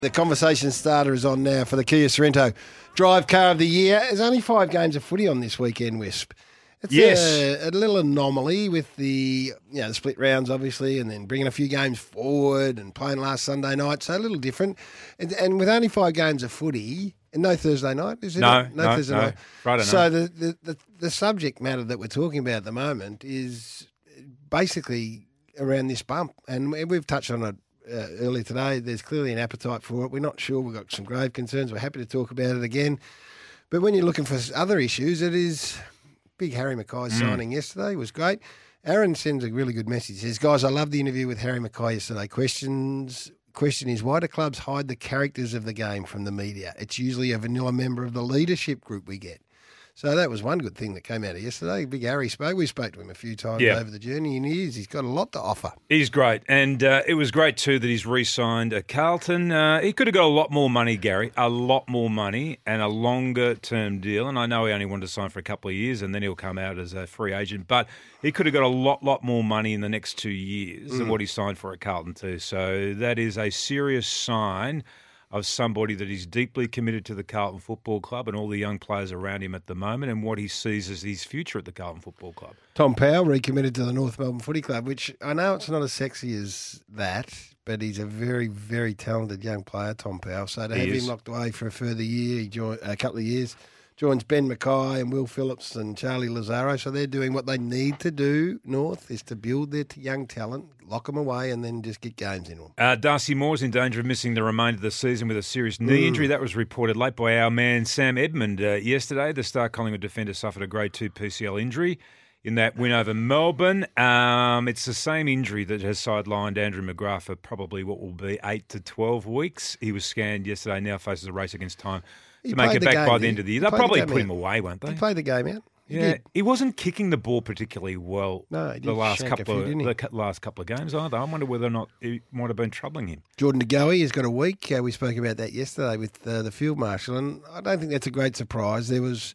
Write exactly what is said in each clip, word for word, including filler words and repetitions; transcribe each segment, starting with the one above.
The conversation starter is on now for the Kia Sorrento Drive Car of the Year. There's only five games of footy on this weekend, Wisp. It's yes. a, a little anomaly with the you know the split rounds, obviously, and then bringing a few games forward and playing last Sunday night, so a little different. And, and with only five games of footy, and no Thursday night, is it? No, no, no Thursday no. night. Friday night. So the, the, the, the subject matter that we're talking about at the moment is basically around this bump, and we've touched on it Uh, earlier today. There's clearly an appetite for it. We're not sure. We've got some grave concerns. We're happy to talk about it again. But when you're looking for other issues, it is big. Harry Mackay Mm. signing yesterday was great. Aaron sends a really good message. He says, guys, I love the interview with Harry Mackay yesterday. Questions question is, why do clubs hide the characters of the game from the media? It's usually a vanilla member of the leadership group we get. So that was one good thing that came out of yesterday. Big Harry spoke. We spoke to him a few times Yeah. over the journey, and he is. He's got a lot to offer. He's great. And uh, it was great, too, that he's re-signed at Carlton. Uh, he could have got a lot more money, Gary, a lot more money and a longer-term deal. And I know he only wanted to sign for a couple of years and then he'll come out as a free agent. But he could have got a lot, lot more money in the next two years mm. than what he signed for at Carlton, too. So that is a serious sign of somebody that is deeply committed to the Carlton Football Club and all the young players around him at the moment and what he sees as his future at the Carlton Football Club. Tom Powell recommitted to the North Melbourne Footy Club, which I know it's not as sexy as that, but he's a very, very talented young player, Tom Powell. So to He have is. him locked away for a further year, he joined, a couple of years, joins Ben Mackay and Will Phillips and Charlie Lazaro. So they're doing what they need to do, North, is to build their t- young talent, lock them away, and then just get games in them. Uh, Darcy Moore's in danger of missing the remainder of the season with a serious knee Mm. injury. That was reported late by our man Sam Edmund uh, yesterday. The star Collingwood defender suffered a grade two P C L injury in that win over Melbourne. Um, it's the same injury that has sidelined Andrew McGrath for probably what will be eight to twelve weeks. He was scanned yesterday, now faces a race against time He to make played it the back game, by did the he? end of the year. He They'll played the probably game put him out. away, won't they? He played the game out. He Yeah, did. he wasn't kicking the ball particularly well No, he did the last shank a couple few, of didn't he? the cu- last couple of games either. I wonder whether or not it might have been troubling him. Jordan De Goey has got a week. Uh, we spoke about that yesterday with uh, the field marshal, and I don't think that's a great surprise. There was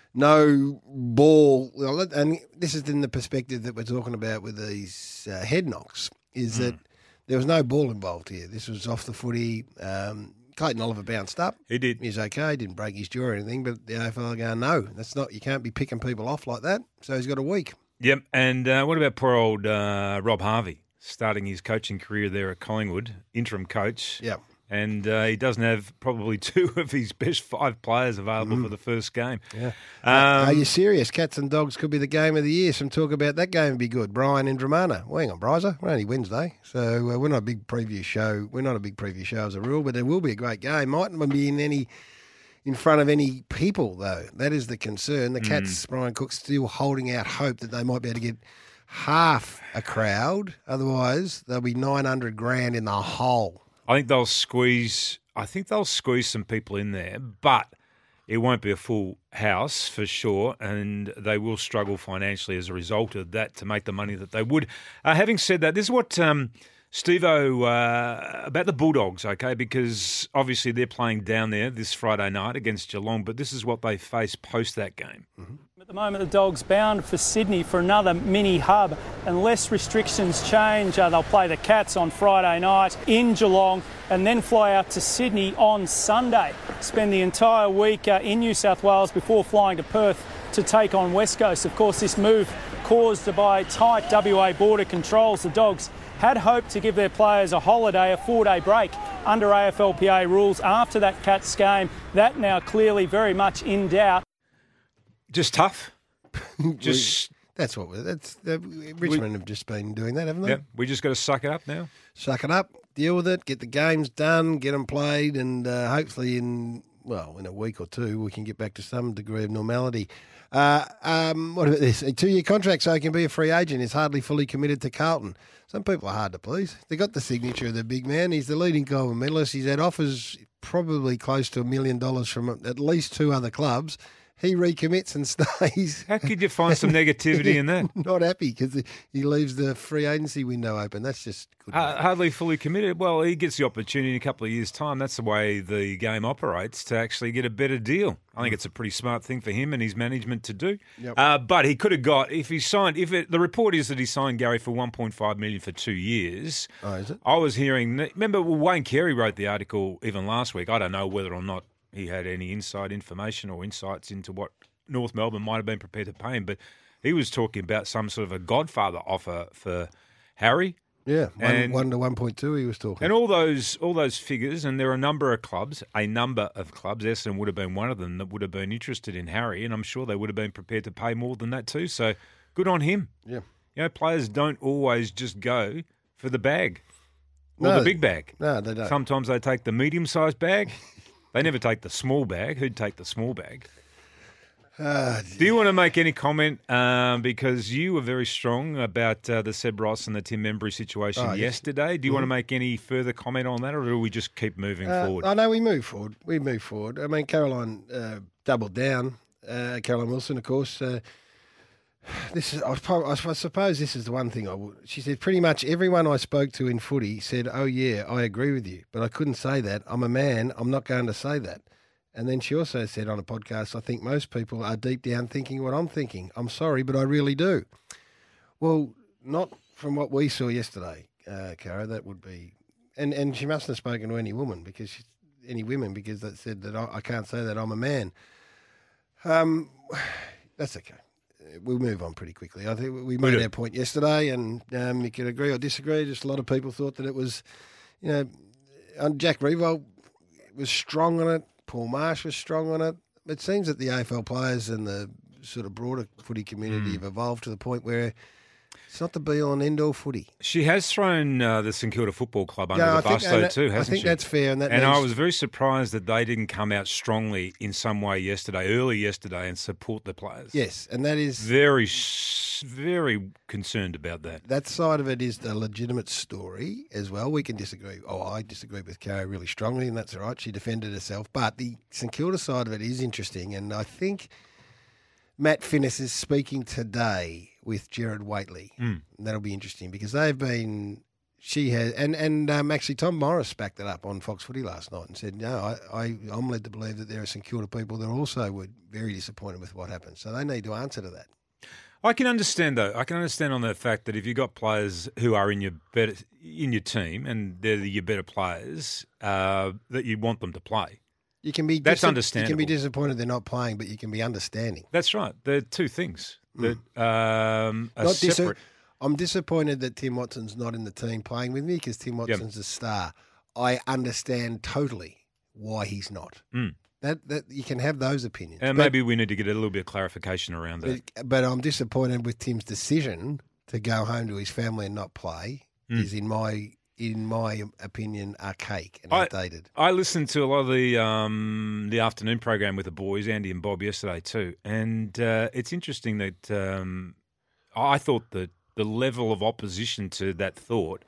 no ball, and this is in the perspective that we're talking about with these uh, head knocks, is Mm. that there was no ball involved here. This was off the footy. Um, Clayton Oliver bounced up. He did. He's okay, didn't break his jaw or anything, but the A F L are going, no, that's not, you can't be picking people off like that. So he's got a week. Yep. And uh, what about poor old uh, Rob Harvey starting his coaching career there at Collingwood, interim coach? Yep. And uh, he doesn't have probably two of his best five players available Mm. for the first game. Yeah. Um, Are you serious? Cats and Dogs could be the game of the year. Some talk about that game would be good. Brian and Dramana. Well, hang on, Bryza. We're only Wednesday, so uh, we're not a big preview show. We're not a big preview show as a rule, but it will be a great game. Mightn't be in any in front of any people, though. That is the concern. The Cats, Brian Cook's still holding out hope that they might be able to get half a crowd. Otherwise, there'll be nine hundred grand in the hole. I think they'll squeeze. I think they'll squeeze some people in there, but it won't be a full house for sure, and they will struggle financially as a result of that to make the money that they would. Uh, having said that, this is what um, Steve-O, uh, about the Bulldogs, okay, because obviously they're playing down there this Friday night against Geelong, but this is what they face post that game. Mm-hmm. At the moment, the Dogs bound for Sydney for another mini hub. Unless restrictions change, uh, they'll play the Cats on Friday night in Geelong and then fly out to Sydney on Sunday. Spend the entire week uh, in New South Wales before flying to Perth to take on West Coast. Of course, this move caused by tight W A border controls. The Dogs had hoped to give their players a holiday, a four-day break under A F L P A rules after that Cats game. That now clearly very much in doubt. Just tough. Just That's what we're, that's the, Richmond have just been doing that, haven't they? yeah, we just got to suck it up now. Suck it up, deal with it, get the games done, get them played, and uh, hopefully in, well, in a week or two, we can get back to some degree of normality. Uh, um, what about this? A two-year contract so he can be a free agent. He's hardly fully committed to Carlton. Some people are hard to please. They got the signature of the big man. He's the leading Goldman medalist. He's had offers probably close to a million dollars from at least two other clubs. he recommits and stays. How could you find some negativity in that? Not happy because he leaves the free agency window open. That's just good. Uh, hardly fully committed. Well, he gets the opportunity in a couple of years' time. That's the way the game operates, to actually get a better deal. I think it's a pretty smart thing for him and his management to do. Yep. Uh, but he could have got, if he signed, if it, the report is that he signed Gary for one point five million dollars for two years. Oh, is it? I was hearing, remember Wayne Carey wrote the article even last week. I don't know whether or not he had any inside information or insights into what North Melbourne might have been prepared to pay him, but he was talking about some sort of a Godfather offer for Harry. Yeah, one, and, one to one point two. He was talking, and all those all those figures. And there are a number of clubs, a number of clubs. Essendon would have been one of them that would have been interested in Harry, and I'm sure they would have been prepared to pay more than that too. So good on him. Yeah, you know, players don't always just go for the bag or no, the big bag. No, they don't. Sometimes they take the medium-sized bag. They never take the small bag. Who'd take the small bag? Uh, Do you want to make any comment? Um, because you were very strong about uh, the Seb Ross and the Tim Membry situation oh, yes. yesterday. Do you mm-hmm. want to make any further comment on that, or do we just keep moving uh, forward? I know we move forward. We move forward. I mean, Caroline uh, doubled down. Uh, Caroline Wilson, of course. Uh, this is. I, I suppose this is the one thing I would. She said pretty much everyone I spoke to in footy said, "Oh yeah, I agree with you," but I couldn't say that. I'm a man. I'm not going to say that. And then she also said on a podcast, I think most people are deep down thinking what I'm thinking. I'm sorry, but I really do. Well, not from what we saw yesterday, uh, Cara. That would be, and, and she mustn't have spoken to any woman because she, any women because that said that I, I can't say that I'm a man. Um, that's okay. We'll move on pretty quickly. I think we made we our point yesterday, and um, you could agree or disagree. Just a lot of people thought that it was, you know, Jack Riewoldt was strong on it. Paul Marsh was strong on it. It seems that the A F L players and the sort of broader footy community mm. have evolved to the point where it's not the be-all and end-all footy. She has thrown uh, the St Kilda Football Club under yeah, the I bus, think, though, that, too, hasn't she? I think she? that's fair. And, that and means... I was very surprised that they didn't come out strongly in some way yesterday, early yesterday, and support the players. Yes, and that is... Very, very concerned about that. That side of it is the legitimate story as well. We can disagree. Oh, I disagree with Carrie really strongly, and that's all right. She defended herself. But the St Kilda side of it is interesting, and I think Matt Finnis is speaking today with Gerard Whateley. Mm. And that'll be interesting because they've been, she has, and, and um, actually Tom Morris backed it up on Fox Footy last night and said, no, I, I, I'm led to believe that there are St Kilda people that also were very disappointed with what happened. So they need to answer to that. I can understand, though. I can understand on the fact that if you've got players who are in your better, in your team and they're your better players, uh, that you want them to play. You can be That's dis- understandable. You can be disappointed they're not playing, but you can be understanding. That's right. They're two things that mm. um, are not separate. Dis- I'm disappointed that Tim Watson's not in the team playing with me because Tim Watson's yep. a star. I understand totally why he's not. Mm. That that you can have those opinions. And but, maybe we need to get a little bit of clarification around that. But, but I'm disappointed with Tim's decision to go home to his family and not play. Mm. Is in my in my opinion archaic and I, outdated. I listened to a lot of the um, the afternoon program with the boys, Andy and Bob, yesterday too, and uh, it's interesting that um, I thought that the level of opposition to that thought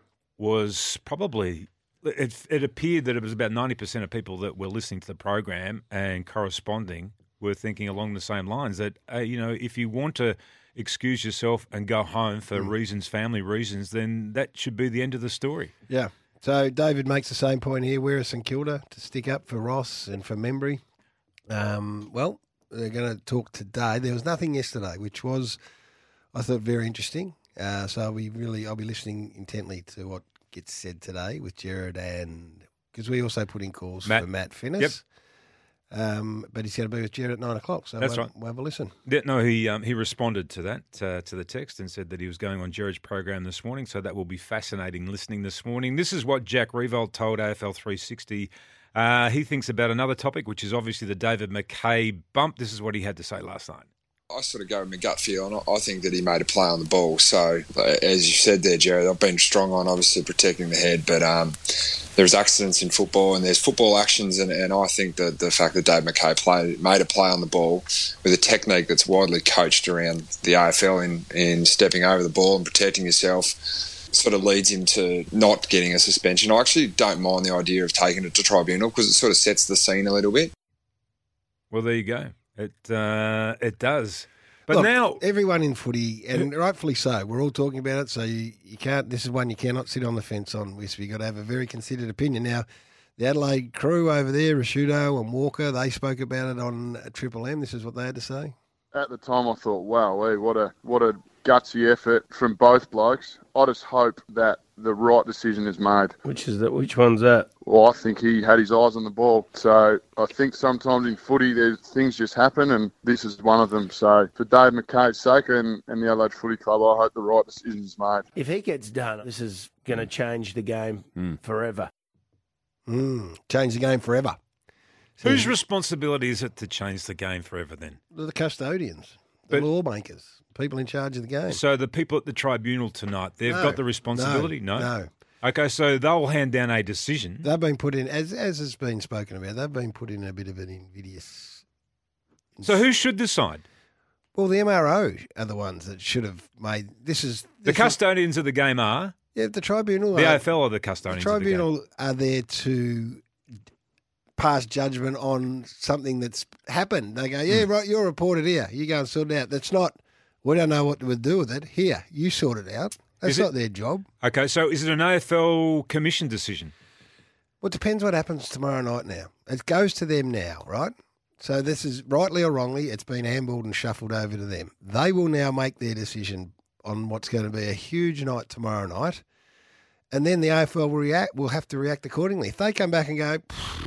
was probably. It, it appeared that it was about ninety percent of people that were listening to the program and corresponding were thinking along the same lines that, uh, you know, if you want to excuse yourself and go home for mm. reasons, family reasons, then that should be the end of the story. Yeah. So David makes the same point here. We're St Kilda to stick up for Ross and for Membry. Um, well, they're going to talk today. There was nothing yesterday, which was, I thought, very interesting. Uh, so we really, I'll be listening intently to what gets said today with Gerard, and because we also put in calls Matt. for Matt Finnis. Yep. Um, but he's going to be with Gerard at nine o'clock, so That's we'll, right. we'll have a listen. Yeah, no, he um, he responded to that, uh, to the text, and said that he was going on Gerard's program this morning, so that will be fascinating listening this morning. This is what Jack Riewoldt told A F L three sixty. Uh, he thinks about another topic, which is obviously the David McKay bump. This is what he had to say last night. I sort of go with my gut feel, and I think that he made a play on the ball. So, as you said there, Jerry, I've been strong on obviously protecting the head, but um, there's accidents in football and there's football actions, and, and I think that the fact that Dave McKay played, made a play on the ball with a technique that's widely coached around the A F L in, in stepping over the ball and protecting yourself sort of leads him to not getting a suspension. I actually don't mind the idea of taking it to tribunal because it sort of sets the scene a little bit. Well, there you go. It uh, it does. But Look, now everyone in footy, and rightfully so, we're all talking about it. So you, you can't. This is one you cannot sit on the fence on. You've got to have a very considered opinion. Now, the Adelaide crew over there, Rashudo and Walker, they spoke about it on Triple M. This is what they had to say. At the time, I thought, wow, hey, what a what a gutsy effort from both blokes. I just hope that the right decision is made. Which is that? Which one's that? Well, I think he had his eyes on the ball. So I think sometimes in footy, there's things just happen, and this is one of them. So for Dave McKay's sake and, and the Adelaide Footy Club, I hope the right decision is made. If he gets done, this is going to change the game mm. forever. Mm, change the game forever. So, whose responsibility is it to change the game forever then? The custodians, the but, lawmakers, people in charge of the game. So the people at the tribunal tonight, they've no, got the responsibility? No, No? No. Okay, so they'll hand down a decision. They've been put in, as as has been spoken about, they've been put in a bit of an invidious... So who should decide? Well, the M R O are the ones that should have made... This is... The This custodians is, of the game are? Yeah, the tribunal... The are, A F L are the custodians the tribunal of the game. are there to pass judgment on something that's happened. They go, yeah, mm. right, you're reported here. You go and sort it out. That's not... We don't know what to do with it. Here, you sort it out. That's not their job. Okay, so is it an A F L commission decision? Well, it depends what happens tomorrow night now. It goes to them now, right? So this is, rightly or wrongly, it's been handballed and shuffled over to them. They will now make their decision on what's going to be a huge night tomorrow night, and then the A F L will, react, will have to react accordingly. If they come back and go,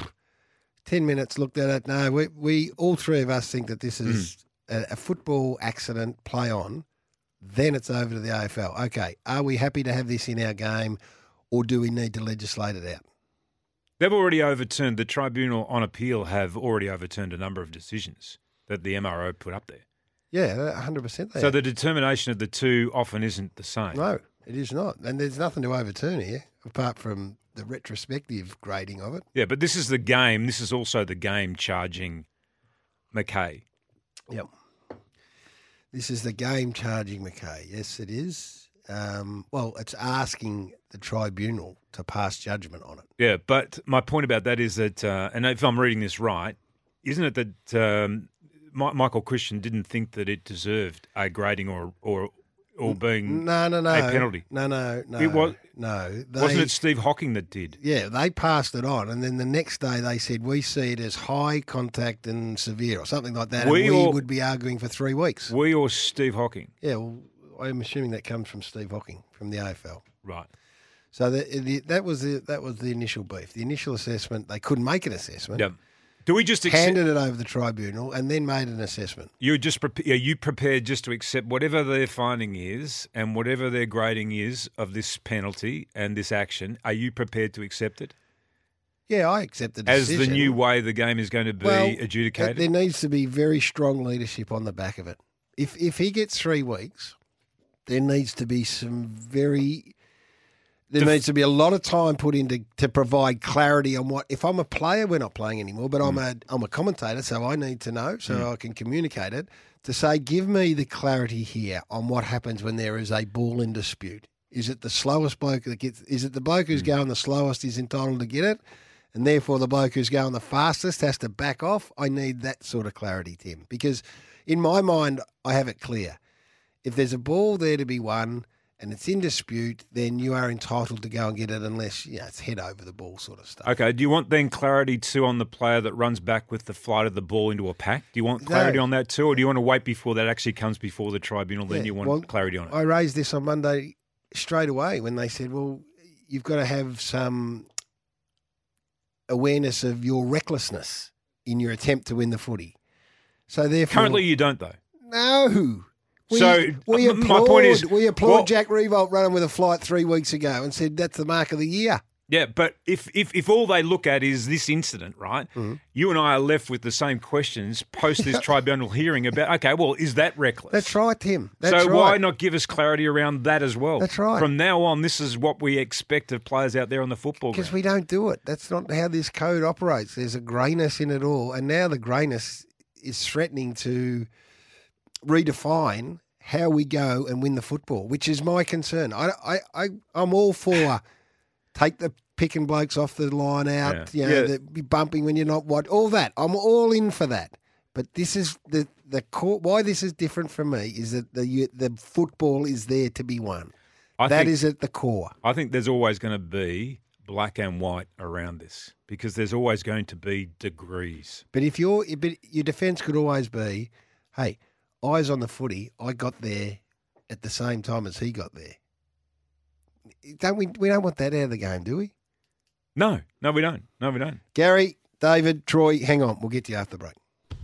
ten minutes, looked at it, no, we, we all three of us think that this is mm. a, a football accident, play on, then it's over to the A F L. Okay, are we happy to have this in our game, or do we need to legislate it out? They've already overturned, the tribunal on appeal have already overturned a number of decisions that the M R O put up there. Yeah, one hundred percent they So have. the determination of the two often isn't the same. No, it is not. And there's nothing to overturn here, apart from the retrospective grading of it. Yeah, but this is the game. This is also the game charging McKay. Yep. This is the game charging McKay. Yes, it is. Um, well, it's asking the tribunal to pass judgment on it. Yeah, but my point about that is that, uh, and if I'm reading this right, isn't it that um, M- Michael Christian didn't think that it deserved a grading or or or being no, no, no. a penalty? No, no, no. It was, no. They, wasn't it Steve Hocking that did? Yeah, they passed it on, and then the next day they said, we see it as high contact and severe or something like that, we and we or, would be arguing for three weeks. We or Steve Hocking? Yeah, well, I'm assuming that comes from Steve Hocking, from the A F L. Right. So the, the, that was the that was the initial beef. The initial assessment, they couldn't make an assessment. Yep. Do we just accept, handed it over the tribunal and then made an assessment? You just pre- are you prepared just to accept whatever their finding is and whatever their grading is of this penalty and this action? Are you prepared to accept it? Yeah, I accept the decision. As the new way the game is going to be well, adjudicated? There needs to be very strong leadership on the back of it. If if he gets three weeks, there needs to be some very... There Def- needs to be a lot of time put in to, to provide clarity on what... If I'm a player, we're not playing anymore, but mm. I'm a I'm a commentator, so I need to know, so mm. I can communicate it, to say, give me the clarity here on what happens when there is a ball in dispute. Is it the slowest bloke that gets... Is it the bloke who's mm. going the slowest is entitled to get it, and therefore the bloke who's going the fastest has to back off? I need that sort of clarity, Tim, because in my mind, I have it clear. If there's a ball there to be won... and it's in dispute, then you are entitled to go and get it unless, you know, it's head over the ball sort of stuff. Okay. Do you want then clarity too on the player that runs back with the flight of the ball into a pack? Do you want clarity no. on that too, or do you want to wait before that actually comes before the tribunal, then yeah, you want well, clarity on it? I raised this on Monday straight away when they said, well, you've got to have some awareness of your recklessness in your attempt to win the footy. So therefore... Currently you don't, though. No. We, so we m- applaud, my point is, we applaud well, Jack Revolt running with a flight three weeks ago and said that's the mark of the year. Yeah, but if if, if all they look at is this incident, right, mm-hmm. you and I are left with the same questions post this tribunal hearing about, okay, well, is that reckless? That's right, Tim. That's so right. why not give us clarity around that as well? That's right. From now on, this is what we expect of players out there on the football ground. Because we don't do it. That's not how this code operates. There's a greyness in it all, and now the greyness is threatening to redefine how we go and win the football, which is my concern. I, I, I, I'm all for take the picking blokes off the line out, yeah. you know, yeah. the, be bumping when you're not what, all that. I'm all in for that. But this is the the core. Why this is different from me is that the the football is there to be won. I That think, is at the core. I think there's always going to be black and white around this because there's always going to be degrees. But if your but your defence could always be, hey, eyes on the footy. I got there at the same time as he got there. Don't we? We don't want that out of the game, do we? No, no, we don't. No, we don't. Gary, David, Troy, hang on. We'll get to you after the break.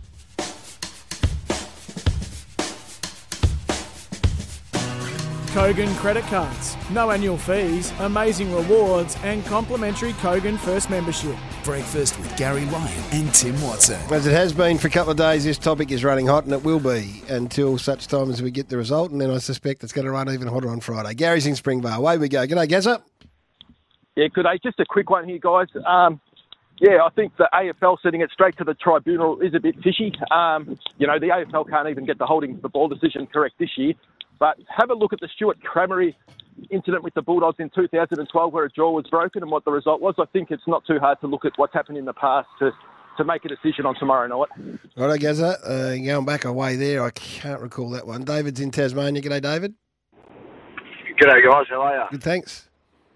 Kogan credit cards. No annual fees, amazing rewards and complimentary Kogan First membership. Breakfast with Gary Ryan and Tim Watson. As it has been for a couple of days, this topic is running hot, and it will be until such time as we get the result, and then I suspect it's going to run even hotter on Friday. Gary's in Springvale. Away we go. G'day, Gazza. Yeah, good day. Just a quick one here, guys. Um, yeah, I think the A F L sending it straight to the tribunal is a bit fishy. Um, you know, the A F L can't even get the holding the ball decision correct this year. But have a look at the Stuart Cramery incident with the Bulldogs in two thousand twelve where a jaw was broken and what the result was. I think it's not too hard to look at what's happened in the past to, to make a decision on tomorrow night. Righto, Gazza. Uh, going back away there, I can't recall that one. David's in Tasmania. G'day, David. G'day, guys. How are you? Good, thanks.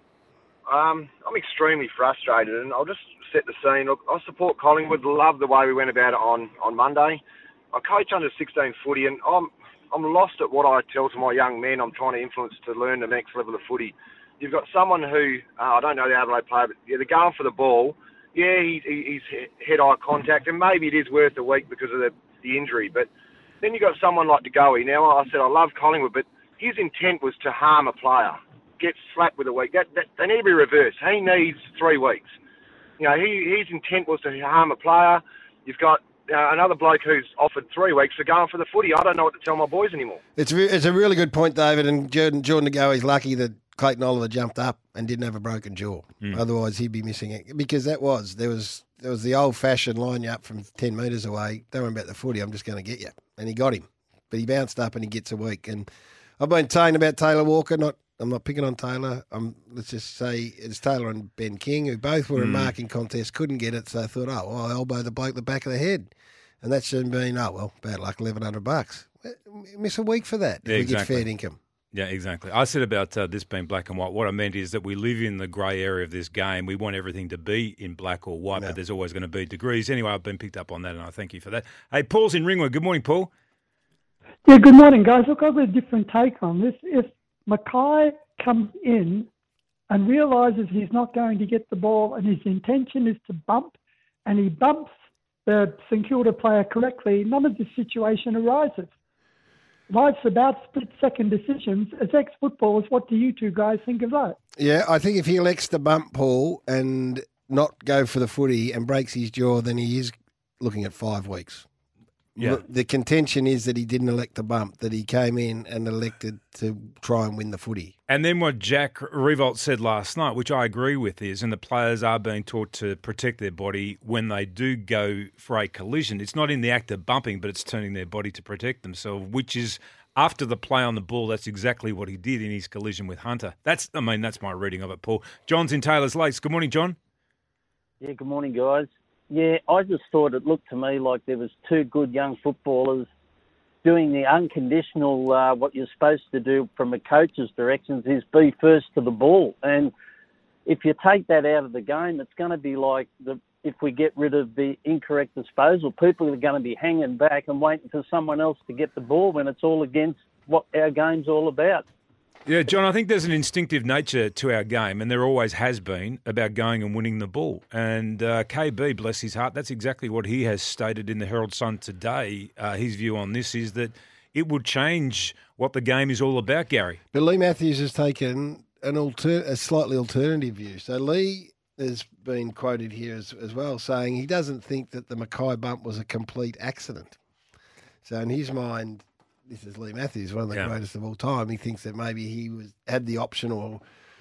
Um, I'm extremely frustrated, and I'll just set the scene. Look, I support Collingwood. Love the way we went about it on, on Monday. I coach under sixteen footy, and I'm I'm lost at what I tell to my young men I'm trying to influence to learn the next level of footy. You've got someone who, uh, I don't know the Adelaide player, but yeah, they're going for the ball. Yeah, he, he, he's head-eye contact, and maybe it is worth a week because of the, the injury. But then you've got someone like De Goey. Now, I said I love Collingwood, but his intent was to harm a player, get slapped with a week. That, that, they need to be reversed. He needs three weeks. You know, he, his intent was to harm a player. You've got Uh, another bloke who's offered three weeks for going for the footy. I don't know what to tell my boys anymore. It's re- it's a really good point, David, and Jordan, Jordan De Goey's lucky that Clayton Oliver jumped up and didn't have a broken jaw. Mm. Otherwise, he'd be missing it. Because that was, there was there was the old-fashioned line you up from ten metres away. Don't worry about the footy, I'm just going to get you. And he got him. But he bounced up and he gets a week. And I've been saying about Taylor Walker, not I'm not picking on Taylor. I'm, let's just say it's Taylor and Ben King, who both were mm. in marking contests, couldn't get it, so I thought, oh, well, I'll elbow the bloke the back of the head. And that's been, oh, well, bad luck, eleven hundred bucks. Miss a week for that if yeah, we exactly. get fair income. Yeah, exactly. I said about uh, this being black and white. What I meant is that we live in the grey area of this game. We want everything to be in black or white, no. but there's always going to be degrees. Anyway, I've been picked up on that, and I thank you for that. Hey, Paul's in Ringwood. Good morning, Paul. Yeah, good morning, guys. Look, I've got a different take on this. If Mackay comes in and realises he's not going to get the ball and his intention is to bump, and he bumps the St Kilda player correctly, none of this situation arises. Life's about split-second decisions. As ex-footballers, what do you two guys think of that? Yeah, I think if he elects to bump Paul and not go for the footy and breaks his jaw, then he is looking at five weeks. Yeah. The contention is that he didn't elect the bump, that he came in and elected to try and win the footy. And then what Jack Revolt said last night, which I agree with, is, and the players are being taught to protect their body when they do go for a collision. It's not in the act of bumping, but it's turning their body to protect themselves, which is after the play on the ball. That's exactly what he did in his collision with Hunter. That's, I mean, that's my reading of it, Paul. John's in Taylor's Lakes. Good morning, John. Yeah, good morning, guys. Yeah, I just thought it looked to me like there was two good young footballers doing the unconditional, uh, what you're supposed to do from a coach's directions is be first to the ball. And if you take that out of the game, it's going to be like the if we get rid of the incorrect disposal, people are going to be hanging back and waiting for someone else to get the ball when it's all against what our game's all about. Yeah, John, I think there's an instinctive nature to our game, and there always has been, about going and winning the ball. And uh, K B, bless his heart, that's exactly what he has stated in the Herald Sun today. Uh, his view on this is that it would change what the game is all about, Gary. But Lee Matthews has taken an alter- a slightly alternative view. So Lee has been quoted here as, as well, saying he doesn't think that the Mackay bump was a complete accident. So in his mind, this is Lee Matthews, one of the yeah. greatest of all time. He thinks that maybe he was had the option or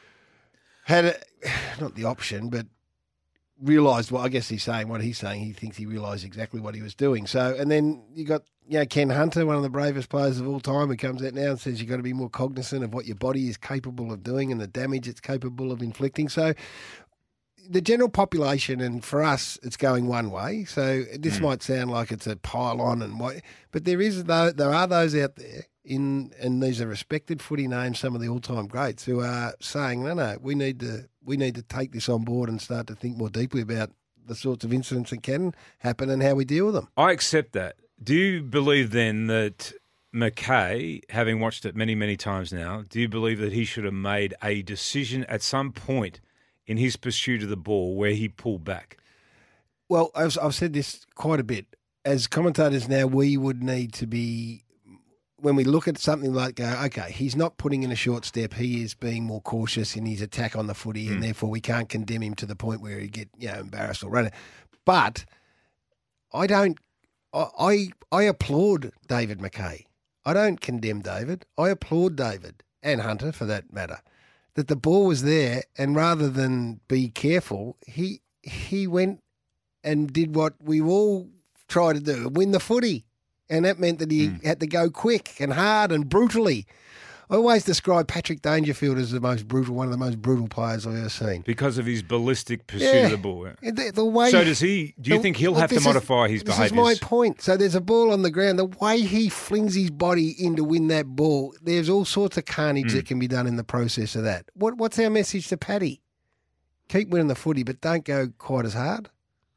had a, not the option, but realised what, I guess he's saying what he's saying. He thinks he realised exactly what he was doing. So, and then you got, you know, Ken Hunter, one of the bravest players of all time, who comes out now and says you've got to be more cognizant of what your body is capable of doing and the damage it's capable of inflicting. So the general population, and for us, it's going one way. So this Mm. might sound like it's a pile-on, and what, but there is though there are those out there in, and these are respected footy names, some of the all-time greats, who are saying, no, no, we need to we need to take this on board and start to think more deeply about the sorts of incidents that can happen and how we deal with them. I accept that. Do you believe then that McKay, having watched it many, many times now, do you believe that he should have made a decision at some point in his pursuit of the ball where he pulled back? Well, I've, I've said this quite a bit. As commentators now, we would need to be, when we look at something like, go, okay, he's not putting in a short step, he is being more cautious in his attack on the footy, Mm. and therefore we can't condemn him to the point where he get you know embarrassed or run it. But I don't, I, I, I applaud David McKay. I don't condemn David. I applaud David, and Hunter for that matter, that the ball was there, and rather than be careful, he he went and did what we all try to do, win the footy. And that meant that he mm. had to go quick and hard and brutally. I always describe Patrick Dangerfield as the most brutal, one of the most brutal players I've ever seen. Because of his ballistic pursuit yeah. of the ball. The, the way, so does he, do you the, think he'll well, have to modify is, his this behaviours? This is my point. So there's a ball on the ground. The way he flings his body in to win that ball, there's all sorts of carnage mm. that can be done in the process of that. What, what's our message to Paddy? Keep winning the footy, but don't go quite as hard.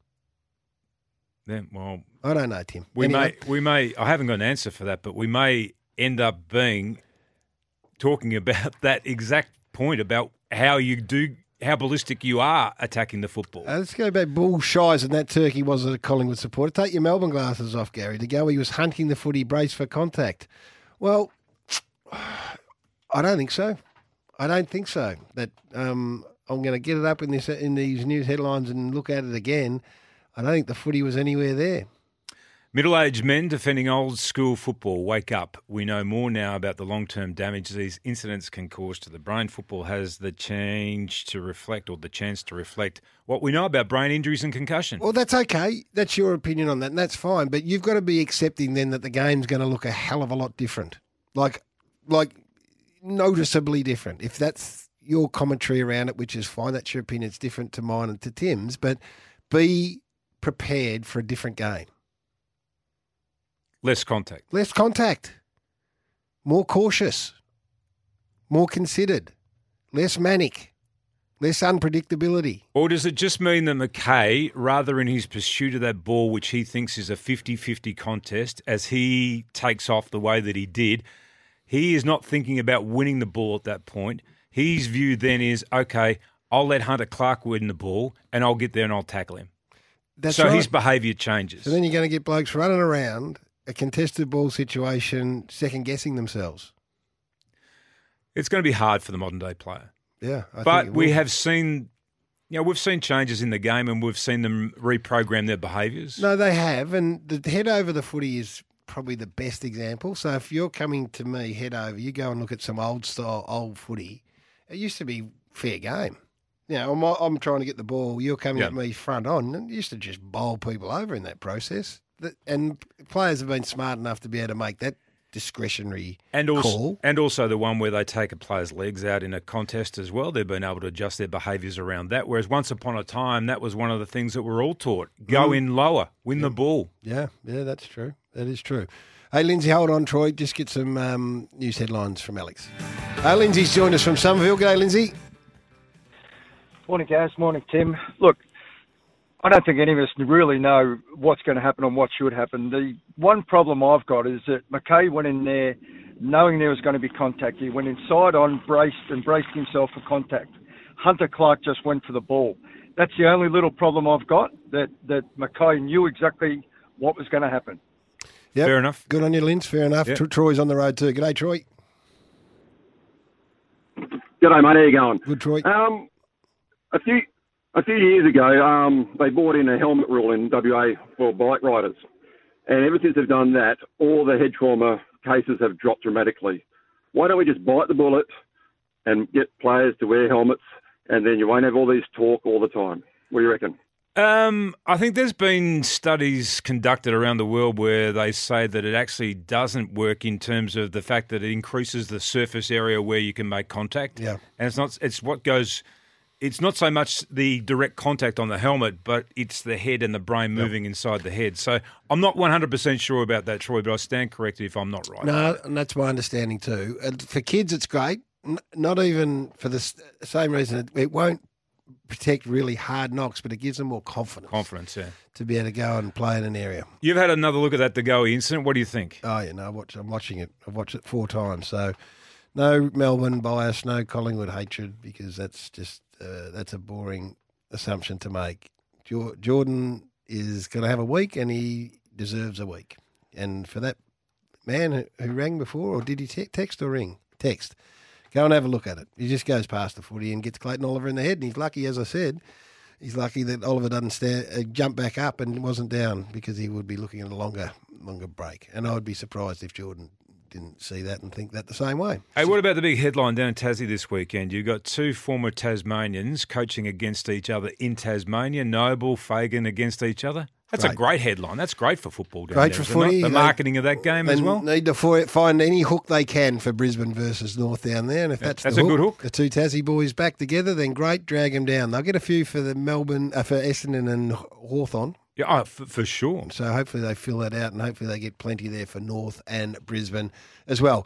Yeah, well, I don't know, Tim. We anyway. may, we may. I haven't got an answer for that, but we may end up being talking about that exact point about how you do, how ballistic you are attacking the football. Uh, let's go back. Bull shies, and that turkey wasn't a Collingwood supporter. Take your Melbourne glasses off, Gary. To go, he was hunting the footy, brace for contact. Well, I don't think so. I don't think so. That um, I'm going to get it up in this in these news headlines and look at it again. I don't think the footy was anywhere there. Middle-aged men defending old-school football. Wake up. We know more now about the long-term damage these incidents can cause to the brain. Football has the change to reflect, or the chance to reflect, what we know about brain injuries and concussion. Well, that's okay. That's your opinion on that, and that's fine. But you've got to be accepting then that the game's going to look a hell of a lot different. Like, like noticeably different. If that's your commentary around it, which is fine, that's your opinion. It's different to mine and to Tim's. But be prepared for a different game. Less contact. Less contact. More cautious. More considered. Less manic. Less unpredictability. Or does it just mean that McKay, rather in his pursuit of that ball, which he thinks is a fifty-fifty contest, as he takes off the way that he did, he is not thinking about winning the ball at that point. His view then is, okay, I'll let Hunter Clark win the ball and I'll get there and I'll tackle him. That's so right. his behaviour changes. So then you're going to get blokes running around a contested ball situation, second-guessing themselves. It's going to be hard for the modern-day player. Yeah. I but think it we will. have seen, you know, we've seen changes in the game and we've seen them reprogram their behaviours. No, they have. And the head over the footy is probably the best example. So if you're coming to me head over, you go and look at some old-style, old footy, it used to be fair game. You know, I'm, I'm trying to get the ball, you're coming Yep. at me front on, and you used to just bowl people over in that process. That- And players have been smart enough to be able to make that discretionary And also, call. and also the one where they take a player's legs out in a contest as well. They've been able to adjust their behaviours around that. Whereas once upon a time, that was one of the things that we're all taught. Go Mm. in lower, win the ball. Yeah, yeah, that's true. That is true. Hey, Lindsay, hold on, Troy. Just get some um, news headlines from Alex. Hey, Lindsay's joined us from Somerville. G'day, Lindsay. Morning, Gaz. Morning, Tim. Look, I don't think any of us really know what's going to happen and what should happen. The one problem I've got is that McKay went in there knowing there was going to be contact. He went inside on, braced and braced himself for contact. Hunter Clark just went for the ball. That's the only little problem I've got, that, that McKay knew exactly what was going to happen. Yep. Fair enough. Good on you, Linz. Fair enough. Yep. Tro- Troy's on the road too. G'day, Troy. G'day, mate. How you going? Good, Troy. Um, a few a few years ago, um, they brought in a helmet rule in W A for bike riders, and ever since they've done that, all the head trauma cases have dropped dramatically. Why don't we just bite the bullet and get players to wear helmets, and then you won't have all these talk all the time? What do you reckon? Um, I think there's been studies conducted around the world where they say that it actually doesn't work in terms of the fact that it increases the surface area where you can make contact. Yeah. And it's not, it's what goes it's not so much the direct contact on the helmet, but it's the head and the brain moving yep. inside the head. So I'm not one hundred percent sure about that, Troy, but I stand corrected if I'm not right. No, and that's my understanding too. And for kids, it's great. N- not even for the s- same reason. It, it won't protect really hard knocks, but it gives them more confidence. Confidence, yeah. To be able to go and play in an area. You've had another look at that De Goey incident. What do you think? Oh, yeah, no, I watch, I'm watching it. I've watched it four times. So no Melbourne bias, no Collingwood hatred, because that's just uh, that's a boring assumption to make. Jo- Jordan is going to have a week, and he deserves a week. And for that man who, who rang before, or did he te- text or ring? Text. Go and have a look at it. He just goes past the footy and gets Clayton Oliver in the head, and he's lucky, as I said, he's lucky that Oliver doesn't stand, uh, jump back up and wasn't down, because he would be looking at a longer longer break. And I would be surprised if Jordan didn't see that and think that the same way. Hey, what about the big headline down in Tassie this weekend? You've got two former Tasmanians coaching against each other in Tasmania, Noble, Fagan against each other. That's great. A great headline. That's great for football down great there. For footy. The marketing of that game they as well. Need to find any hook they can for Brisbane versus North down there. And if that's, that's the a hook, good hook, the two Tassie boys back together, then great, drag them down. They'll get a few for the Melbourne, uh, for Essendon and Hawthorn. Yeah, oh, for, for sure. So hopefully they fill that out, and hopefully they get plenty there for North and Brisbane as well.